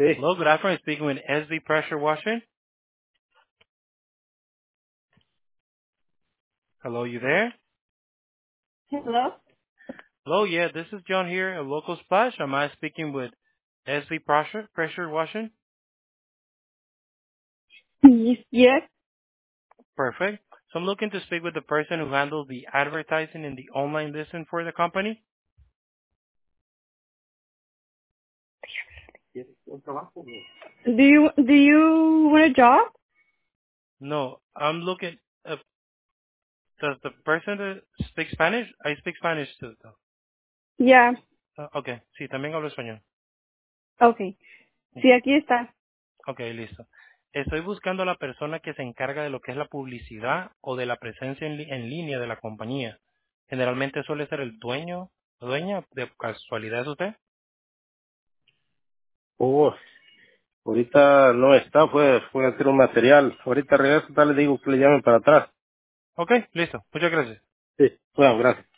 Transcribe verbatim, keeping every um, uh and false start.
Sí. Hello, good afternoon. Speaking with S B Pressure Washing. Hello, you there? Hello? Hello, yeah, this is John here at Local Splash. Am I speaking with S B Pressure Pressure Washing? Yes. Yes. Perfect. So I'm looking to speak with the person who handles the advertising and the online listing for the company. Do you do you want a job? No, I'm looking. Uh, does the person that speak Spanish? I speak Spanish too. Though. Yeah. Uh, okay, sí, también hablo español. Okay. Sí, aquí está. Ok, listo. Estoy buscando a la persona que se encarga de lo que es la publicidad o de la presencia en, li- en línea de la compañía. Generalmente suele ser el dueño o dueña, de casualidad es usted. Oh, ahorita no está, fue, fue a hacer un material. Ahorita regreso, tal le digo que le llamen para atrás. Ok, listo. Muchas gracias. Sí. Bueno, gracias.